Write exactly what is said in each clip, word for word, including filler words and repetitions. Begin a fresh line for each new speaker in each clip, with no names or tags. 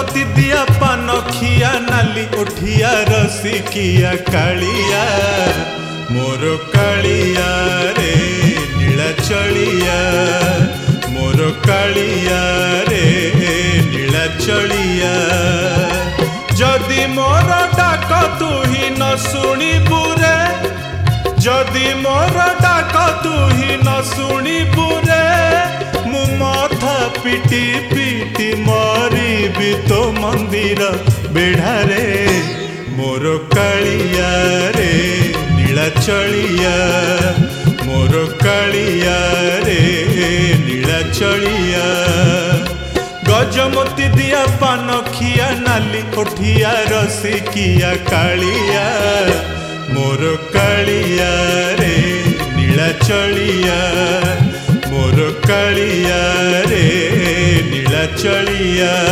गजमती दिया पानखिया नाली उठिया रसिकिया कालिया मोर कालिया रे नीलाचलिया मोर कालिया रे नीलाचलिया जदि मोर डाक तू ही न शुणिबु रे जदि मोर डाक तू ही न शुणिबु रे मु माथा पिटी पिटी मरिबि तो मंदिर बेढ़ारे मोर कालिया रे नीलाचलिया मोर कालिया रे नीलाचलिया गजमती दिया पानखिया नाली उठिया रसिकिया कालिया मोर कालिया रे नीलाचलिया मोर कालिया रे नीलाचलिया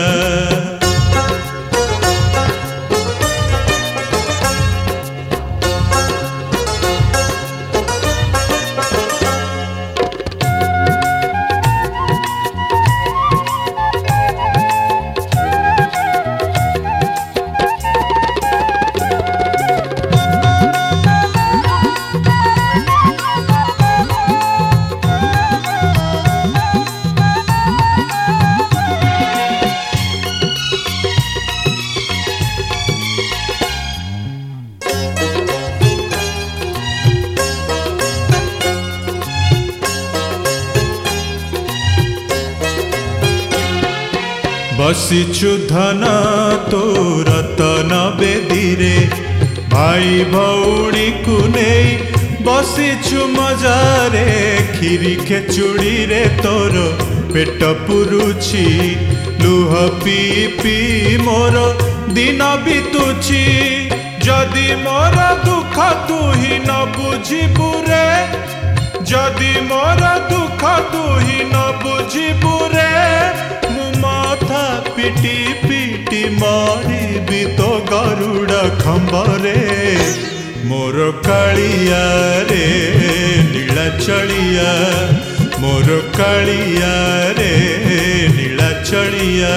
बसिछु धन तो रतन बेदीरे भाई भौणी को नहीं बसिछु मजारे खीरी खेचुड़ी रे तोर पेट पुरुछि लुह पी पी मोर दिन बीतुछि जदि मोर दुख तू ही न बुझिबु रे जदि मोर दुख तू ही न बुझिबु रे माथा पिटी पिटी मारिबि तो गरुड़ खंबरे मोर कालिया रे नीलाचलिया मोर कालिया रे नीलाचलिया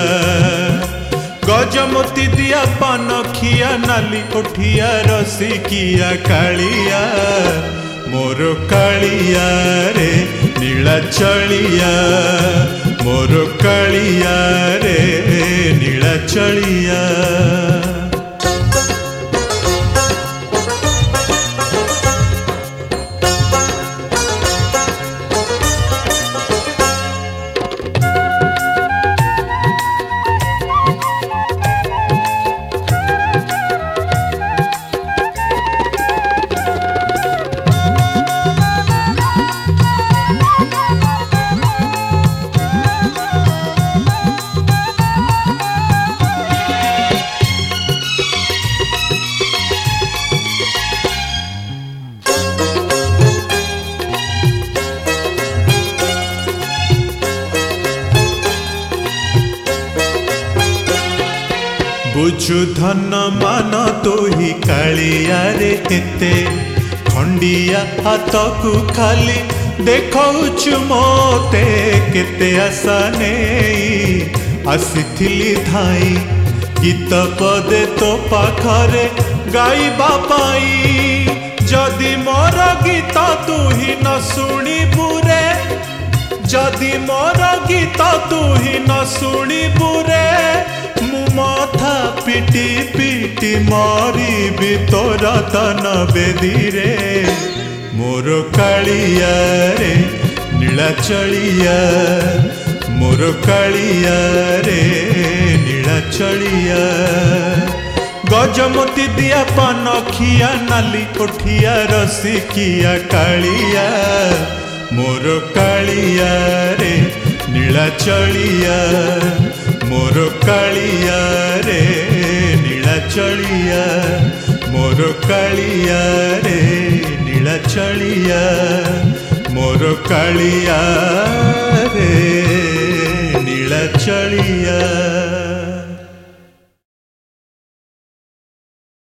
गजमती दिया पानखिया नाली उठिया रसिकिया कालिया मोर कालिया रे नीलाचलिया मोर कालिया रे नीलाचलिया बुझु धन मान तो ही कालिया रे एते खंडिया हाथ को खाली देखौछु मोते केते आशा नहीं आसीथिली धाई गीत पदे तो पाखरे गाइबा पाई जदि मोर गीत तू ही न शुणिबु रे जदि मोर गीत तू ही न शुणिबु रे मु माथा पिटी पिटी मारिबि तो रतन बेदीरे मोर कालिया रे नीलाचलिया मोर कालिया रे नीलाचलिया गजमती दिया पानखिया नाली उठिया रसिकिया कालिया मोर कालिया रे नीलाचलिया मोर कालिया रे नीलाचलिया मोर कालिया रे नीलाचलिया मोर कालिया रे नीलाचलिया।